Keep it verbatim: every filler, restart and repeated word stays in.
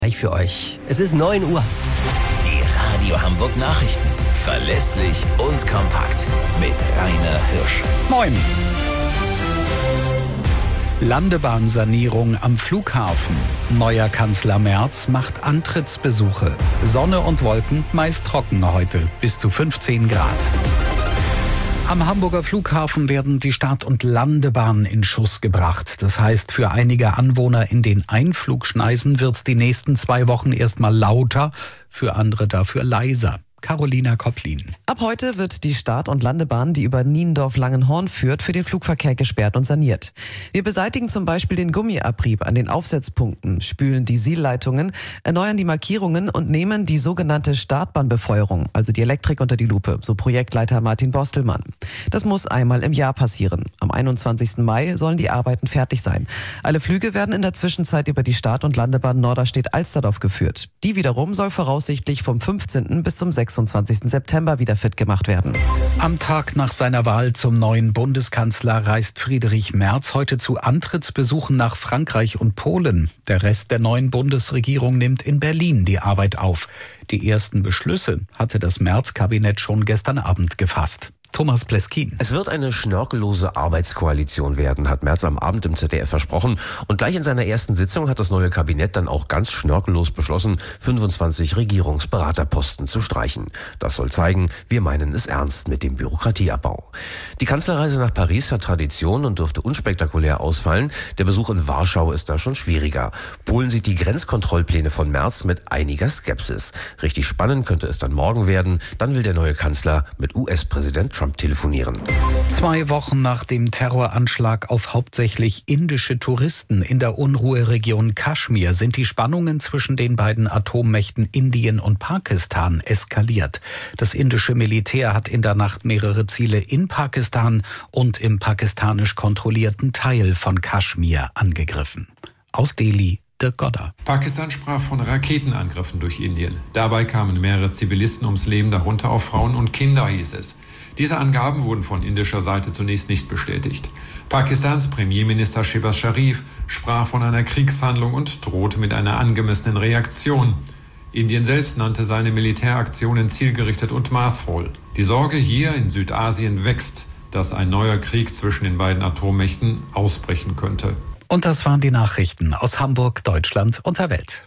Gleich für euch. Es ist neun Uhr. Die Radio Hamburg Nachrichten. Verlässlich und kompakt. Mit Rainer Hirsch. Moin. Landebahn-Sanierung am Flughafen. Neuer Kanzler Merz macht Antrittsbesuche. Sonne und Wolken, meist trocken heute, bis zu fünfzehn Grad. Am Hamburger Flughafen werden die Start- und Landebahnen in Schuss gebracht. Das heißt, für einige Anwohner in den Einflugschneisen wird es die nächsten zwei Wochen erstmal lauter, für andere dafür leiser. Carolina Kopplin. Ab heute wird die Start- und Landebahn, die über Niendorf-Langenhorn führt, für den Flugverkehr gesperrt und saniert. Wir beseitigen zum Beispiel den Gummiabrieb an den Aufsetzpunkten, spülen die Sielleitungen, erneuern die Markierungen und nehmen die sogenannte Startbahnbefeuerung, also die Elektrik, unter die Lupe, so Projektleiter Martin Bostelmann. Das muss einmal im Jahr passieren. Am einundzwanzigsten Mai sollen die Arbeiten fertig sein. Alle Flüge werden in der Zwischenzeit über die Start- und Landebahn Norderstedt-Alsterdorf geführt. Die wiederum soll voraussichtlich vom fünfzehnten bis zum sechsundzwanzigsten September wieder fit gemacht werden. Am Tag nach seiner Wahl zum neuen Bundeskanzler reist Friedrich Merz heute zu Antrittsbesuchen nach Frankreich und Polen. Der Rest der neuen Bundesregierung nimmt in Berlin die Arbeit auf. Die ersten Beschlüsse hatte das Merz-Kabinett schon gestern Abend gefasst. Thomas Pleskin. Es wird eine schnörkellose Arbeitskoalition werden, hat Merz am Abend im Z D F versprochen. Und gleich in seiner ersten Sitzung hat das neue Kabinett dann auch ganz schnörkellos beschlossen, fünfundzwanzig Regierungsberaterposten zu streichen. Das soll zeigen, wir meinen es ernst mit dem Bürokratieabbau. Die Kanzlerreise nach Paris hat Tradition und dürfte unspektakulär ausfallen. Der Besuch in Warschau ist da schon schwieriger. Polen sieht die Grenzkontrollpläne von Merz mit einiger Skepsis. Richtig spannend könnte es dann morgen werden. Dann will der neue Kanzler mit U S-Präsident Trump telefonieren. Zwei Wochen nach dem Terroranschlag auf hauptsächlich indische Touristen in der Unruheregion Kaschmir sind die Spannungen zwischen den beiden Atommächten Indien und Pakistan eskaliert. Das indische Militär hat in der Nacht mehrere Ziele in Pakistan und im pakistanisch kontrollierten Teil von Kaschmir angegriffen. Aus Delhi, Dirk Godder. Pakistan sprach von Raketenangriffen durch Indien. Dabei kamen mehrere Zivilisten ums Leben, darunter auch Frauen und Kinder, hieß es. Diese Angaben wurden von indischer Seite zunächst nicht bestätigt. Pakistans Premierminister Shehbaz Sharif sprach von einer Kriegshandlung und drohte mit einer angemessenen Reaktion. Indien selbst nannte seine Militäraktionen zielgerichtet und maßvoll. Die Sorge hier in Südasien wächst, dass ein neuer Krieg zwischen den beiden Atommächten ausbrechen könnte. Und das waren die Nachrichten aus Hamburg, Deutschland und der Welt.